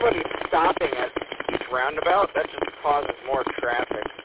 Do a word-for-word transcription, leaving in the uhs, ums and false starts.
everybody stopping at each roundabout, that just causes more traffic.